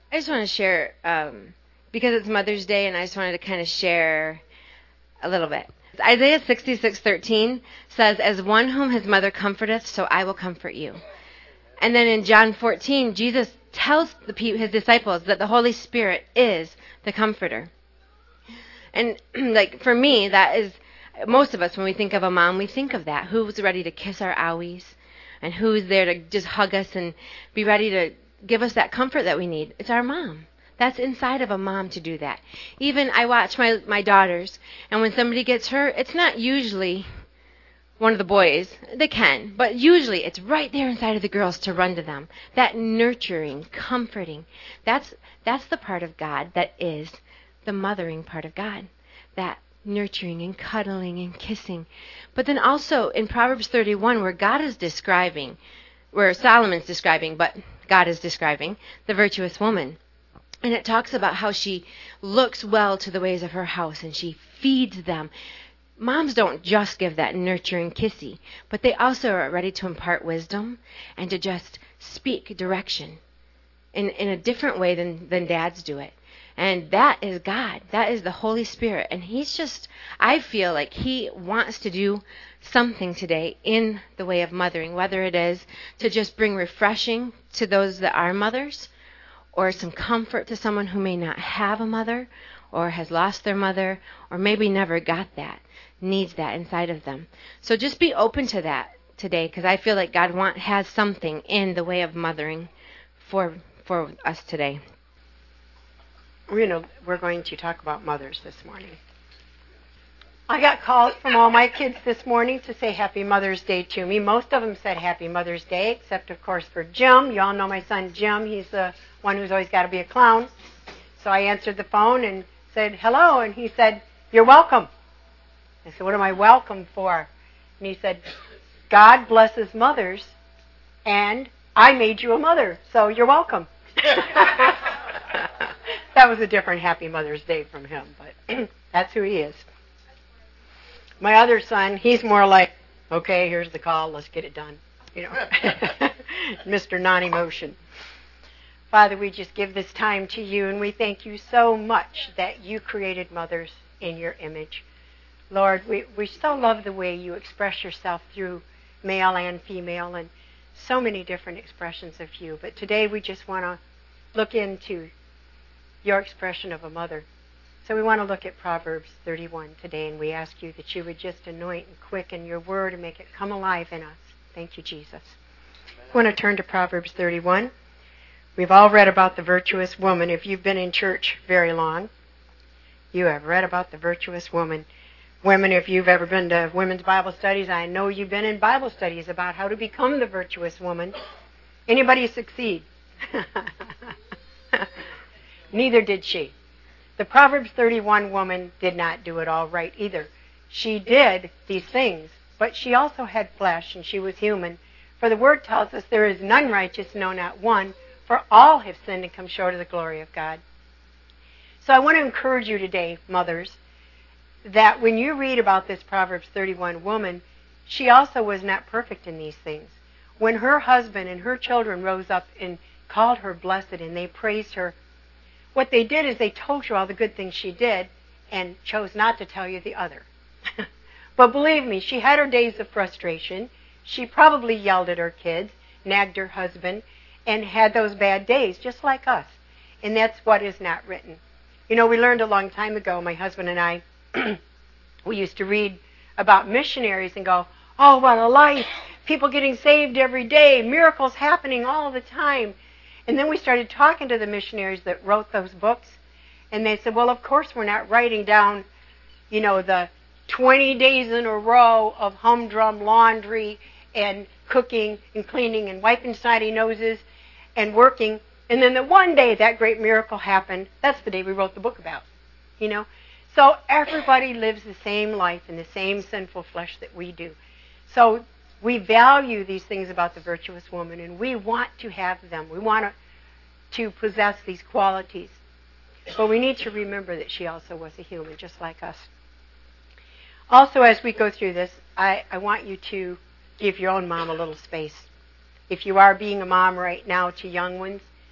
I just want to share, because it's Mother's Day, and I just wanted to kind of share a little bit. Isaiah 66:13 says, "As one whom his mother comforteth, so I will comfort you." And then in John 14, Jesus tells his disciples that the Holy Spirit is the comforter. And like for me, that is, most of us, when we think of a mom, we think of that. Who's ready to kiss our owies? And who's there to just hug us and be ready to give us that comfort that we need? It's our mom. That's inside of a mom to do that. Even I watch my daughters, and when somebody gets hurt, it's not usually one of the boys. They can, but usually it's right there inside of the girls to run to them. That nurturing, comforting, that's the part of God that is the mothering part of God. That nurturing and cuddling and kissing. But then also in Proverbs 31, where Solomon's describing, but God is describing the virtuous woman. And it talks about how she looks well to the ways of her house and she feeds them. Moms don't just give that nurturing kissy, but they also are ready to impart wisdom and to just speak direction in a different way than dads do it. And that is God. That is the Holy Spirit. And he's just, I feel like he wants to do something today in the way of mothering, whether it is to just bring refreshing to those that are mothers, or some comfort to someone who may not have a mother, or has lost their mother, or maybe never got that, needs that inside of them. So just be open to that today, because I feel like God has something in the way of mothering for us today. We're going to talk about mothers this morning. I got calls from all my kids this morning to say Happy Mother's Day to me. Most of them said Happy Mother's Day, except, of course, for Jim. You all know my son Jim. He's the one who's always got to be a clown. So I answered the phone and said, hello, and he said, you're welcome. I said, what am I welcome for? And he said, God blesses mothers, and I made you a mother, so you're welcome. That was a different Happy Mother's Day from him, but that's who he is. My other son, he's more like, okay, here's the call, let's get it done. Mr. Non-emotion. Father, we just give this time to you, and we thank you so much that you created mothers in your image. Lord, we so love the way you express yourself through male and female and so many different expressions of you. But today we just want to look into your expression of a mother. So we want to look at Proverbs 31 today, and we ask you that you would just anoint and quicken your word and make it come alive in us. Thank you, Jesus. I want to turn to Proverbs 31. We've all read about the virtuous woman. If you've been in church very long, you have read about the virtuous woman. Women, if you've ever been to women's Bible studies, I know you've been in Bible studies about how to become the virtuous woman. Anybody succeed? Neither did she. The Proverbs 31 woman did not do it all right either. She did these things, but she also had flesh, and she was human. For the Word tells us there is none righteous, no, not one, for all have sinned and come short of the glory of God. So I want to encourage you today, mothers, that when you read about this Proverbs 31 woman, she also was not perfect in these things. When her husband and her children rose up and called her blessed and they praised her, what they did is they told you all the good things she did and chose not to tell you the other. But believe me, she had her days of frustration. She probably yelled at her kids, nagged her husband, and had those bad days, just like us. And that's what is not written. We learned a long time ago, my husband and I, we used to read about missionaries and go, oh, what a life. People getting saved every day, miracles happening all the time. And then we started talking to the missionaries that wrote those books, and they said, well, of course we're not writing down, the 20 days in a row of humdrum laundry and cooking and cleaning and wiping snotty noses and working. And then the one day that great miracle happened, that's the day we wrote the book about, So everybody lives the same life in the same sinful flesh that we do. So we value these things about the virtuous woman, and we want to have them. We want to possess these qualities. But we need to remember that she also was a human, just like us. Also, as we go through this, I want you to give your own mom a little space. If you are being a mom right now to young ones,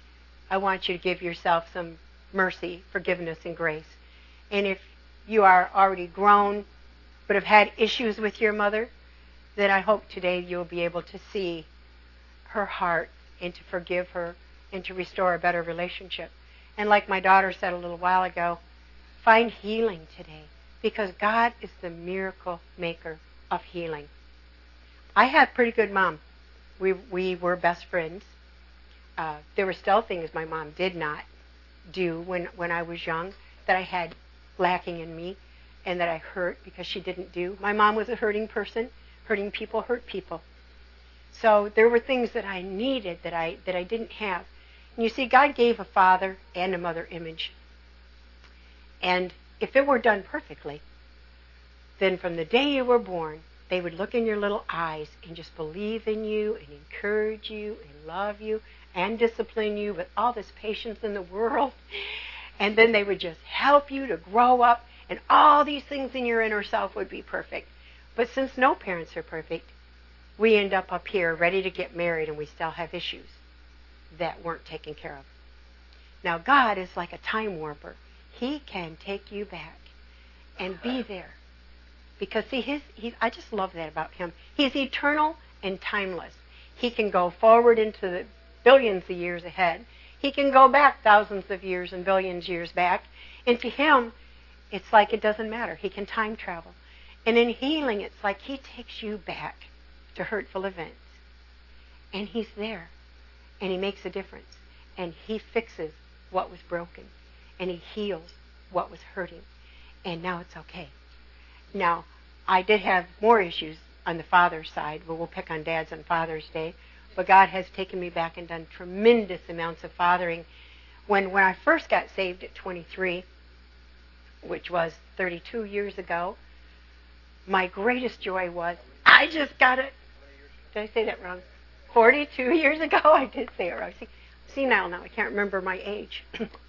I want you to give yourself some mercy, forgiveness, and grace. And if you are already grown but have had issues with your mother, then I hope today you'll be able to see her heart and to forgive her and to restore a better relationship. And like my daughter said a little while ago, find healing today, because God is the miracle maker of healing. I had a pretty good mom. We were best friends. There were still things my mom did not do when I was young that I had lacking in me and that I hurt because she didn't do. My mom was a hurting person. Hurting people hurt people. So there were things that I needed that I didn't have. And you see, God gave a father and a mother image. And if it were done perfectly, then from the day you were born, they would look in your little eyes and just believe in you and encourage you and love you and discipline you with all this patience in the world. And then they would just help you to grow up, and all these things in your inner self would be perfect. But since no parents are perfect, we end up here ready to get married, and we still have issues that weren't taken care of. Now, God is like a time warper. He can take you back and be there. Because, see, I just love that about him. He's eternal and timeless. He can go forward into the billions of years ahead. He can go back thousands of years and billions of years back. And to him, it's like it doesn't matter. He can time travel. And in healing, it's like he takes you back to hurtful events. And he's there. And he makes a difference. And he fixes what was broken. And he heals what was hurting. And now it's okay. Now, I did have more issues on the father's side, but we'll pick on dads on Father's Day. But God has taken me back and done tremendous amounts of fathering. When I first got saved at 23, which was 32 years ago, my greatest joy was, I just got it. Did I say that wrong? 42 years ago? I did say it wrong. See now, I can't remember my age.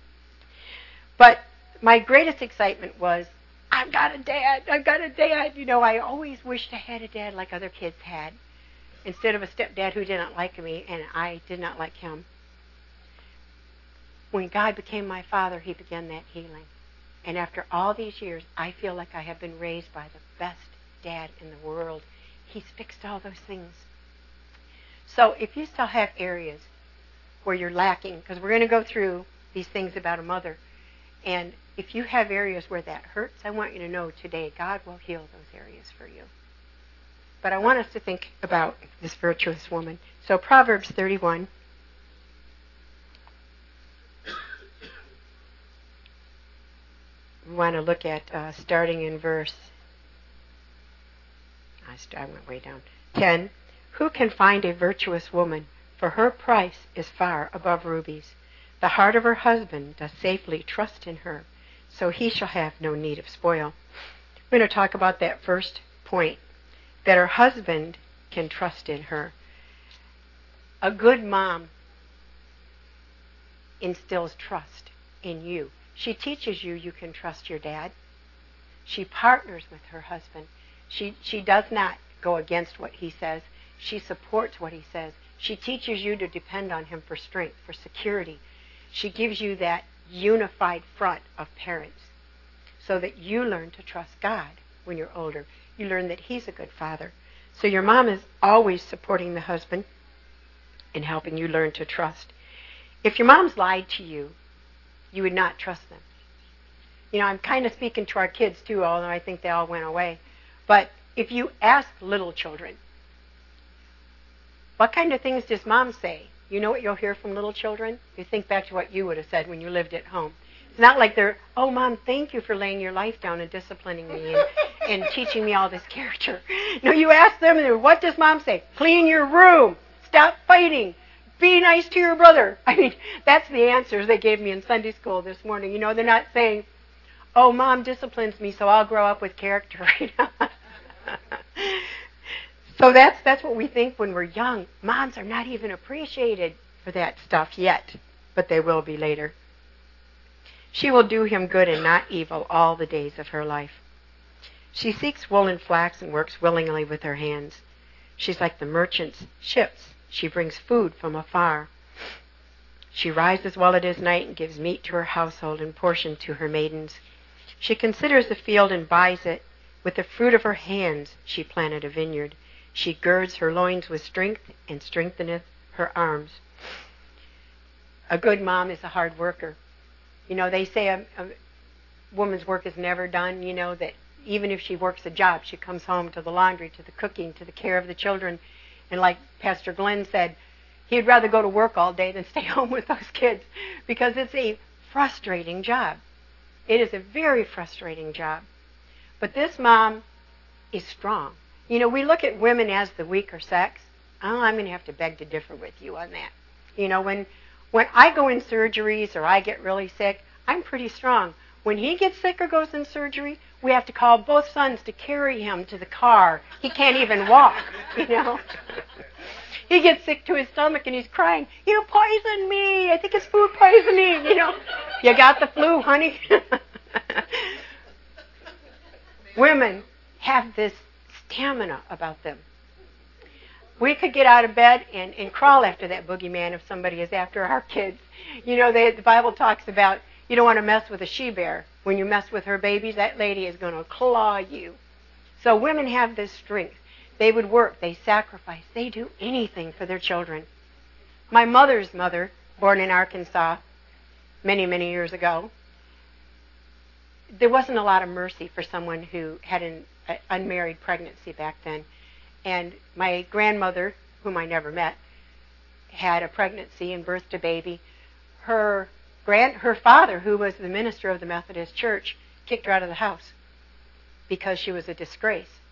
But my greatest excitement was, I've got a dad. I've got a dad. You know, I always wished I had a dad like other kids had, instead of a stepdad who didn't like me, and I did not like him. When God became my father, he began that healing. And after all these years, I feel like I have been raised by the best dad in the world. He's fixed all those things. So if you still have areas where you're lacking, because we're going to go through these things about a mother, and if you have areas where that hurts, I want you to know today God will heal those areas for you. But I want us to think about this virtuous woman. So Proverbs 31. We want to look at starting in verse, I went way down, 10. Who can find a virtuous woman? For her price is far above rubies. The heart of her husband does safely trust in her, so he shall have no need of spoil. We're going to talk about that first point, that her husband can trust in her. A good mom instills trust in you. She teaches you can trust your dad. She partners with her husband. She does not go against what he says. She supports what he says. She teaches you to depend on him for strength, for security. She gives you that unified front of parents so that you learn to trust God when you're older. You learn that he's a good father. So your mom is always supporting the husband and helping you learn to trust. If your mom's lied to you, you would not trust them. You know, I'm kind of speaking to our kids too, although I think they all went away. But if you ask little children, what kind of things does mom say? You know what you'll hear from little children? You think back to what you would have said when you lived at home. It's not like they're, oh, Mom, thank you for laying your life down and disciplining me and teaching me all this character. No, you ask them, and what does Mom say? Clean your room. Stop fighting. Be nice to your brother. I mean, that's the answers they gave me in Sunday school this morning. You know, they're not saying, oh, Mom disciplines me, so I'll grow up with character. So that's what we think when we're young. Moms are not even appreciated for that stuff yet, but they will be later. She will do him good and not evil all the days of her life. She seeks wool and flax and works willingly with her hands. She's like the merchant's ships. She brings food from afar. She rises while it is night and gives meat to her household and portion to her maidens. She considers the field and buys it. With the fruit of her hands she planted a vineyard. She girds her loins with strength and strengtheneth her arms. A good mom is a hard worker. You know, they say a woman's work is never done, you know, that even if she works a job, she comes home to the laundry, to the cooking, to the care of the children. And like Pastor Glenn said, he'd rather go to work all day than stay home with those kids because it's a frustrating job. It is a very frustrating job. But this mom is strong. You know, we look at women as the weaker sex. Oh, I'm going to have to beg to differ with you on that. You know, when I go in surgeries or I get really sick, I'm pretty strong. When he gets sick or goes in surgery, we have to call both sons to carry him to the car. He can't even walk, you know. He gets sick to his stomach and he's crying, "You poisoned me. I think it's food poisoning." You know, "You got the flu, honey." Women have this stamina about them. We could get out of bed and crawl after that boogeyman if somebody is after our kids. You know, the Bible talks about you don't want to mess with a she-bear. When you mess with her babies, that lady is going to claw you. So women have this strength. They would work. They sacrifice. They do anything for their children. My mother's mother, born in Arkansas many, many years ago, there wasn't a lot of mercy for someone who had an unmarried pregnancy back then. And my grandmother, whom I never met, had a pregnancy and birthed a baby. Her father, who was the minister of the Methodist Church, kicked her out of the house because she was a disgrace.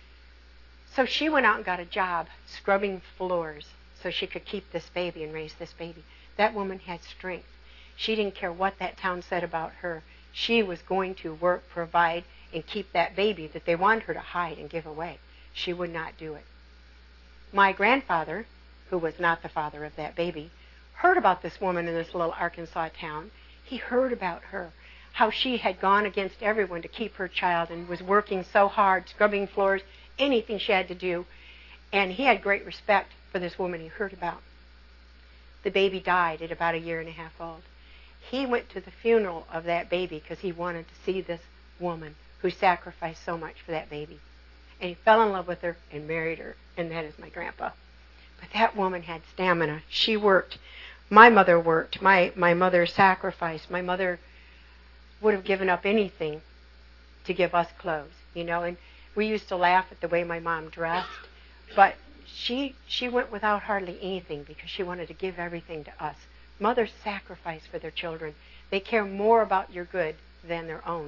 So she went out and got a job scrubbing floors so she could keep this baby and raise this baby. That woman had strength. She didn't care what that town said about her. She was going to work, provide, and keep that baby that they wanted her to hide and give away. She would not do it. My grandfather, who was not the father of that baby, heard about this woman in this little Arkansas town. He heard about her, how she had gone against everyone to keep her child and was working so hard, scrubbing floors, anything she had to do. And he had great respect for this woman he heard about. The baby died at about 1.5 years old. He went to the funeral of that baby because he wanted to see this woman who sacrificed so much for that baby. And he fell in love with her and married her, and that is my grandpa. But that woman had stamina. She worked. My mother worked. My mother sacrificed. My mother would have given up anything to give us clothes, you know. And we used to laugh at the way my mom dressed, but she went without hardly anything because she wanted to give everything to us. Mothers sacrifice for their children. They care more about your good than their own.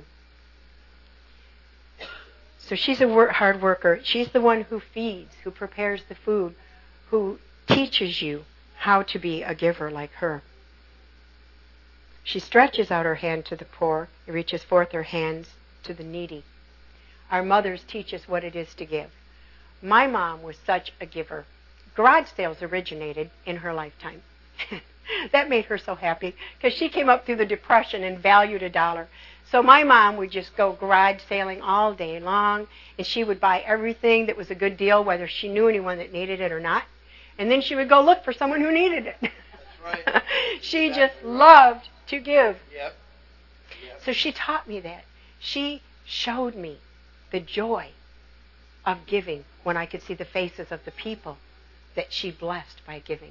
So she's a hard worker. She's the one who feeds, who prepares the food, who teaches you how to be a giver like her. She stretches out her hand to the poor and reaches forth her hands to the needy. Our mothers teach us what it is to give. My mom was such a giver. Garage sales originated in her lifetime. That made her so happy because she came up through the Depression and valued $1. So my mom would just go garage sailing all day long, and she would buy everything that was a good deal, whether she knew anyone that needed it or not. And then she would go look for someone who needed it. That's right. She just loved to give. Yep. So she taught me that. She showed me the joy of giving when I could see the faces of the people that she blessed by giving.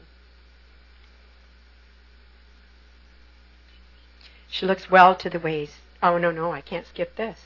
She looks well to the ways. Oh, no, I can't skip this.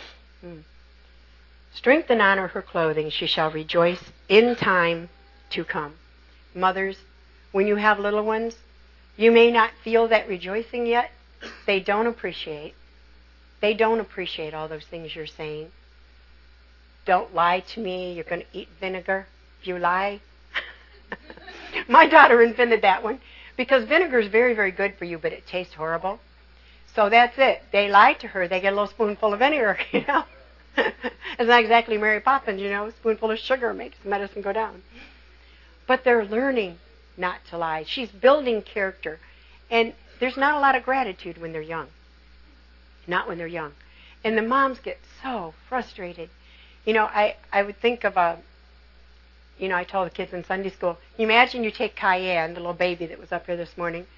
Strength and honor her clothing. She shall rejoice in time to come. Mothers, when you have little ones, you may not feel that rejoicing yet. They don't appreciate. They don't appreciate all those things you're saying. Don't lie to me. You're going to eat vinegar if you lie. My daughter invented that one because vinegar is very, very good for you, but it tastes horrible. So that's it. They lied to her. They get a little spoonful of vinegar, you know. It's not exactly Mary Poppins, you know. A spoonful of sugar makes medicine go down. But they're learning not to lie. She's building character. And there's not a lot of gratitude when they're young. Not when they're young. And the moms get so frustrated. You know, I would think of I told the kids in Sunday school, imagine you take Cayenne, the little baby that was up here this morning,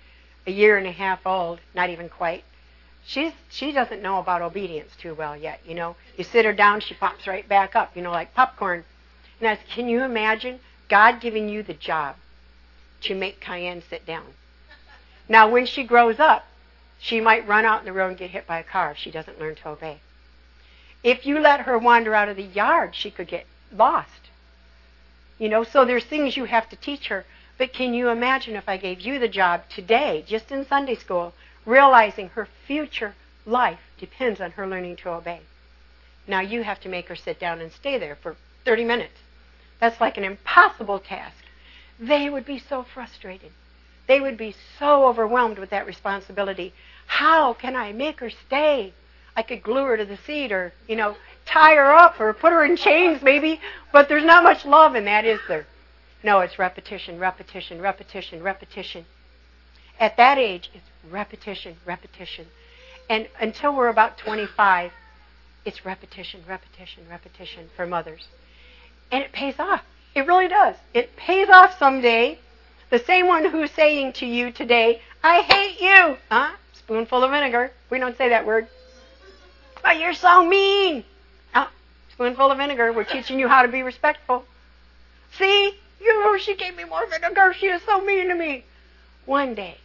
a year and a half old, not even quite. She doesn't know about obedience too well yet, you know. You sit her down, she pops right back up, you know, like popcorn. And I said, can you imagine God giving you the job to make Cayenne sit down? Now, when she grows up, she might run out in the road and get hit by a car if she doesn't learn to obey. If you let her wander out of the yard, she could get lost. You know, so there's things you have to teach her. But can you imagine if I gave you the job today, just in Sunday school, realizing her future life depends on her learning to obey? Now you have to make her sit down and stay there for 30 minutes. That's like an impossible task. They would be so frustrated. They would be so overwhelmed with that responsibility. How can I make her stay? I could glue her to the seat or, you know, tie her up or put her in chains maybe, but there's not much love in that, is there? No, it's repetition, repetition, repetition, repetition. At that age, it's repetition, repetition. And until we're about 25, it's repetition, repetition, repetition for mothers. And it pays off. It really does. It pays off someday. The same one who's saying to you today, I hate you. Huh? Spoonful of vinegar. We don't say that word. Oh, you're so mean. Spoonful of vinegar. We're teaching you how to be respectful. See? She gave me more vinegar. She is so mean to me. One day,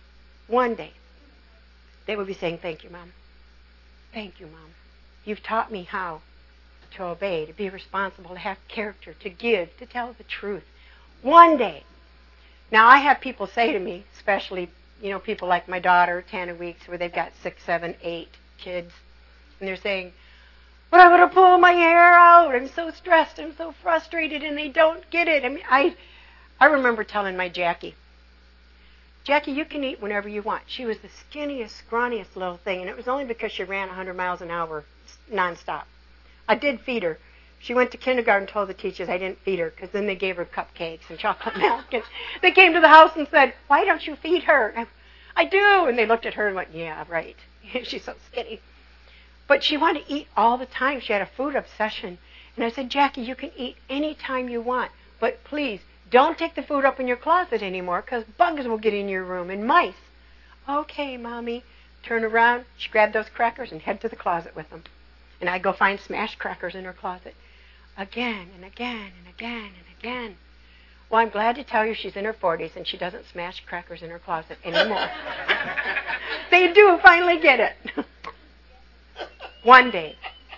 they will be saying, thank you, Mom. Thank you, Mom. You've taught me how to obey, to be responsible, to have character, to give, to tell the truth. One day. Now, I have people say to me, especially, you know, people like my daughter, Tana Weeks, where they've got 6, 7, 8 kids, and they're saying, but I'm going to pull my hair out. I'm so stressed. I'm so frustrated, and they don't get it. I mean, I remember telling my Jackie, you can eat whenever you want. She was the skinniest, scrawniest little thing, and it was only because she ran 100 miles an hour nonstop. I did feed her. She went to kindergarten and told the teachers I didn't feed her because then they gave her cupcakes and chocolate milk. And they came to the house and said, why don't you feed her? I do. And they looked at her and went, yeah, right. She's so skinny. But she wanted to eat all the time. She had a food obsession. And I said, Jackie, you can eat any time you want, but please don't take the food up in your closet anymore because bugs will get in your room and mice. Okay, Mommy. Turn around. She grabbed those crackers and head to the closet with them. And I'd go find smashed crackers in her closet. Again and again and again and again. Well, I'm glad to tell you she's in her 40s and she doesn't smash crackers in her closet anymore. They do finally get it. One day,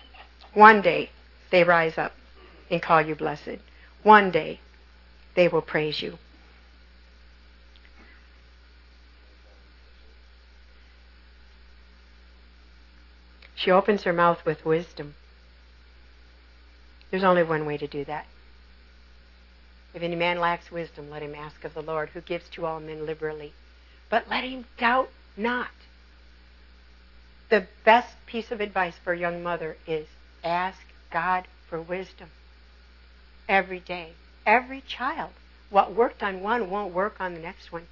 they rise up and call you blessed. One day, they will praise you. She opens her mouth with wisdom. There's only one way to do that. If any man lacks wisdom, let him ask of the Lord, who gives to all men liberally. But let him doubt not. The best piece of advice for a young mother is ask God for wisdom. Every day. Every child. What worked on one won't work on the next one.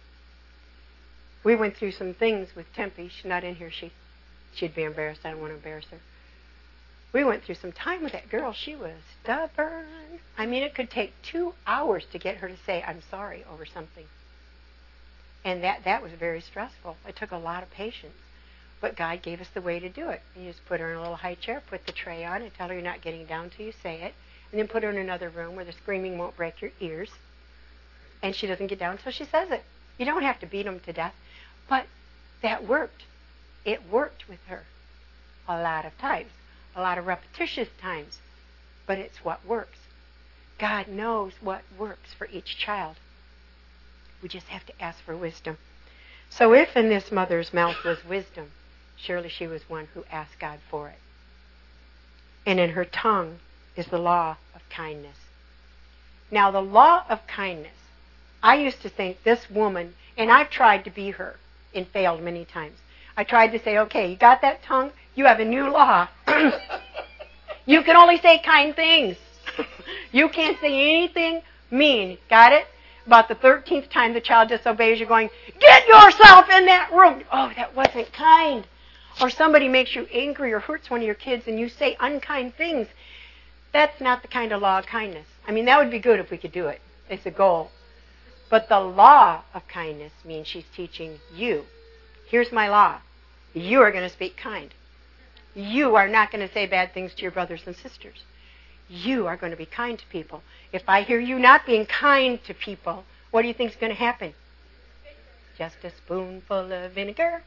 We went through some things with Tempe. She's not in here. She'd be embarrassed. I don't want to embarrass her. We went through some time with that girl. She was stubborn. I mean, it could take 2 hours to get her to say, I'm sorry over something. And that was very stressful. It took a lot of patience. But God gave us the way to do it. You just put her in a little high chair, put the tray on, and tell her you're not getting down till you say it. And then put her in another room where the screaming won't break your ears. And she doesn't get down until she says it. You don't have to beat them to death. But that worked. It worked with her a lot of times. A lot of repetitious times. But it's what works. God knows what works for each child. We just have to ask for wisdom. So if in this mother's mouth was wisdom, surely she was one who asked God for it. And in her tongue is the law of kindness. Now, the law of kindness, I used to think this woman, and I've tried to be her and failed many times. I tried to say, okay, you got that tongue? You have a new law. You can only say kind things. You can't say anything mean. Got it? About the 13th time the child disobeys, you're going, get yourself in that room. Oh, that wasn't kind. Or somebody makes you angry or hurts one of your kids and you say unkind things. That's not the kind of law of kindness. I mean, that would be good if we could do it. It's a goal. But the law of kindness means she's teaching you. Here's my law. You are going to speak kind. You are not going to say bad things to your brothers and sisters. You are going to be kind to people. If I hear you not being kind to people, what do you think is going to happen? Just a spoonful of vinegar.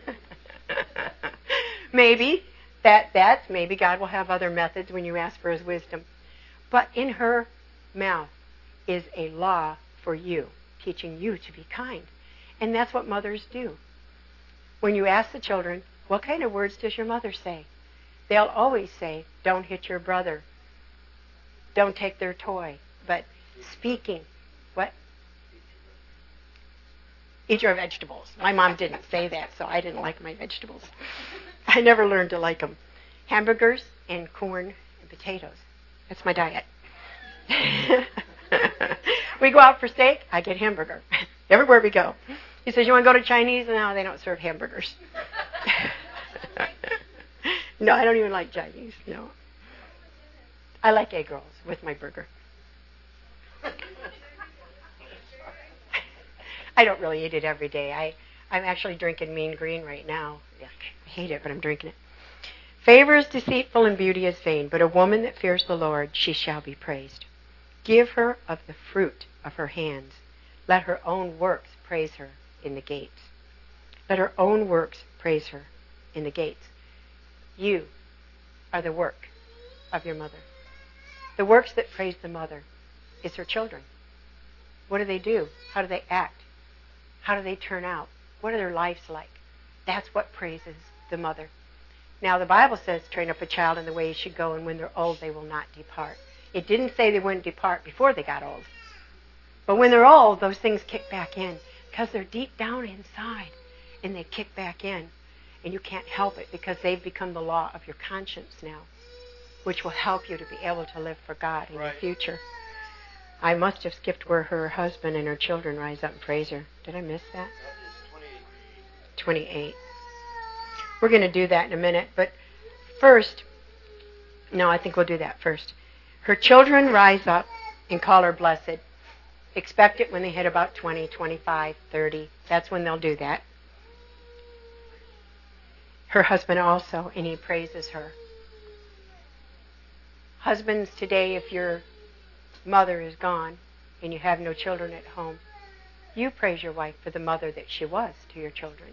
Maybe. Maybe God will have other methods when you ask for His wisdom. But in her mouth is a law for you, teaching you to be kind. And that's what mothers do. When you ask the children, what kind of words does your mother say? They'll always say, don't hit your brother. Don't take their toy. But speaking, what? Eat your vegetables. My mom didn't say that, so I didn't like my vegetables. I never learned to like them. Hamburgers and corn and potatoes. That's my diet. We go out for steak, I get hamburger. Everywhere we go. He says, you want to go to Chinese? No, they don't serve hamburgers. No, I don't even like Chinese. No. I like egg rolls with my burger. I don't really eat it every day. I'm actually drinking Mean Green right now. Yuck. I hate it, but I'm drinking it. Favor is deceitful and beauty is vain, but a woman that fears the Lord, she shall be praised. Give her of the fruit of her hands. Let her own works praise her in the gates. Let her own works praise her in the gates. You are the work of your mother. The works that praise the mother is her children. What do? How do they act? How do they turn out? What are their lives like? That's what praises the mother. Now, the Bible says, train up a child in the way he should go, and when they're old, they will not depart. It didn't say they wouldn't depart before they got old. But when they're old, those things kick back in because they're deep down inside, and they kick back in, and you can't help it because they've become the law of your conscience now, which will help you to be able to live for God in the future. I must have skipped where her husband and her children rise up and praise her. Did I miss that? 28. We're going to do that in a minute, but first, no, I think we'll do that first. Her children rise up and call her blessed. Expect it when they hit about 20, 25, 30. That's when they'll do that. Her husband also, and he praises her. Husbands today, if your mother is gone and you have no children at home, you praise your wife for the mother that she was to your children.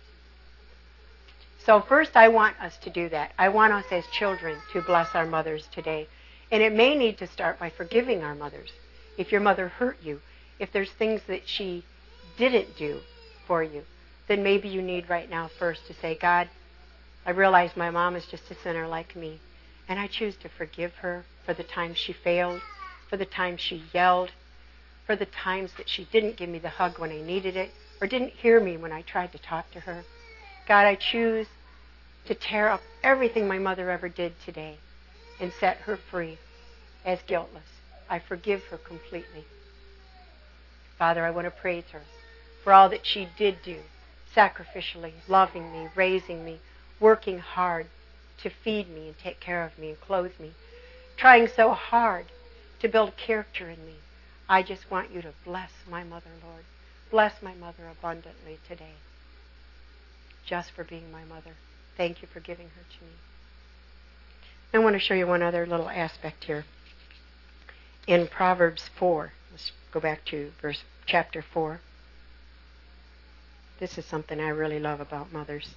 So first I want us to do that. I want us as children to bless our mothers today. And it may need to start by forgiving our mothers. If your mother hurt you, if there's things that she didn't do for you, then maybe you need right now first to say, God, I realize my mom is just a sinner like me, and I choose to forgive her for the times she failed, for the times she yelled, for the times that she didn't give me the hug when I needed it, or didn't hear me when I tried to talk to her. God, I choose to tear up everything my mother ever did today and set her free as guiltless. I forgive her completely. Father, I want to praise her for all that she did do, sacrificially, loving me, raising me, working hard to feed me and take care of me and clothe me, trying so hard to build character in me. I just want you to bless my mother, Lord. Bless my mother abundantly today, just for being my mother. Thank you for giving her to me. I want to show you one other little aspect here. In Proverbs 4, let's go back to chapter 4. This is something I really love about mothers.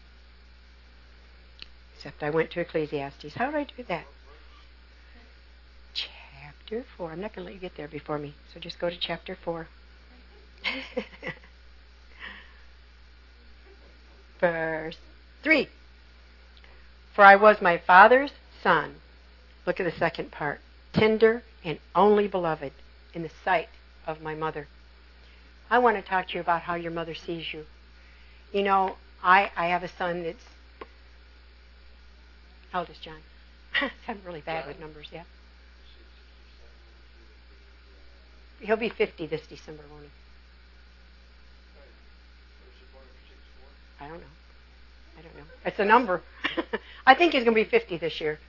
Except I went to Ecclesiastes. How did I do that? Chapter 4. I'm not going to let you get there before me, so just go to chapter 4. Verse 3. For I was my father's son. Look at the second part. Tender and only beloved in the sight of my mother. I want to talk to you about how your mother sees you. You know, I have a son that's... How old is John? I'm really bad with numbers, yeah. He'll be 50 this December, won't he? I don't know. It's a number. I think he's going to be 50 this year.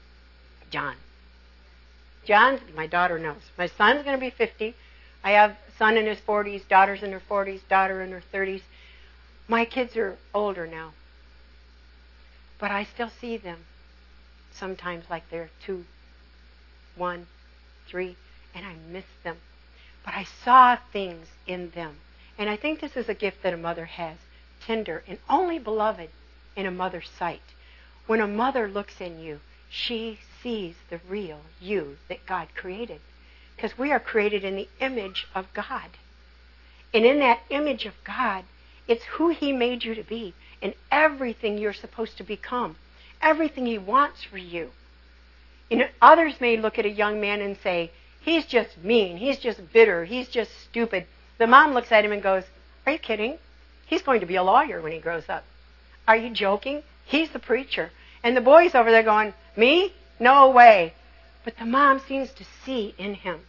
John, my daughter knows. My son's going to be 50. I have son in his 40s, daughter's in her 40s, daughter in her 30s. My kids are older now. But I still see them sometimes like they're 2, 1, 3, and I miss them. But I saw things in them. And I think this is a gift that a mother has, tender and only beloved in a mother's sight. When a mother looks in you, she sees the real you that God created. Because we are created in the image of God. And in that image of God, it's who He made you to be and everything you're supposed to become. Everything He wants for you. Others may look at a young man and say, he's just mean, he's just bitter, he's just stupid. The mom looks at him and goes, are you kidding? He's going to be a lawyer when he grows up. Are you joking? He's the preacher. And the boy's over there going, me? No way. But the mom seems to see in him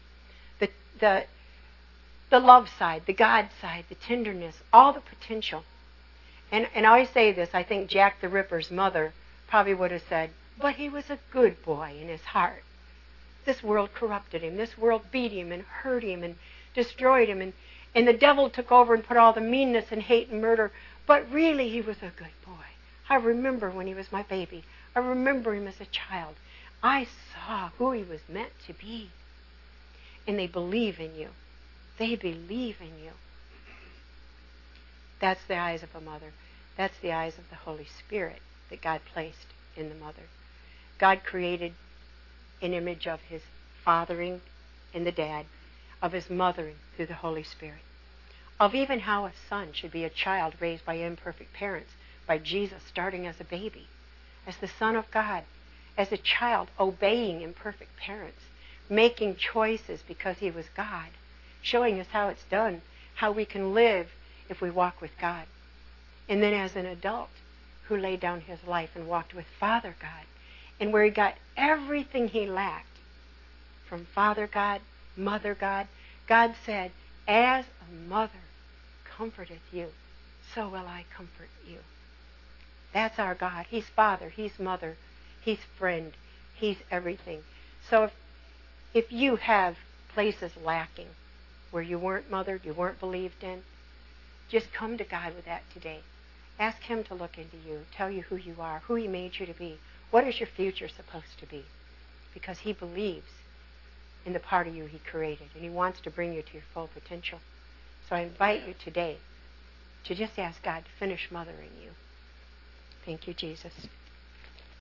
the love side, the God side, the tenderness, all the potential. And I always say this, I think Jack the Ripper's mother probably would have said, but he was a good boy in his heart. This world corrupted him. This world beat him and hurt him and destroyed him. And the devil took over and put all the meanness and hate and murder. But really, he was a good boy. I remember when he was my baby. I remember him as a child. I saw who he was meant to be. And they believe in you. They believe in you. That's the eyes of a mother. That's the eyes of the Holy Spirit that God placed in the mother. God created an image of His fathering in the dad, of His mothering through the Holy Spirit, of even how a son should be a child raised by imperfect parents, by Jesus starting as a baby, as the Son of God, as a child obeying imperfect parents, making choices because He was God, showing us how it's done, how we can live if we walk with God. And then as an adult who laid down His life and walked with Father God, and where He got everything He lacked from Father God, Mother God, God said, as a mother comforteth you, so will I comfort you. That's our God. He's Father, He's Mother, He's friend, He's everything. So if you have places lacking where you weren't mothered, you weren't believed in, just come to God with that today. Ask Him to look into you, tell you who you are, who He made you to be. What is your future supposed to be? Because He believes in the part of you He created, and He wants to bring you to your full potential. So I invite you today to just ask God to finish mothering you. Thank you, Jesus.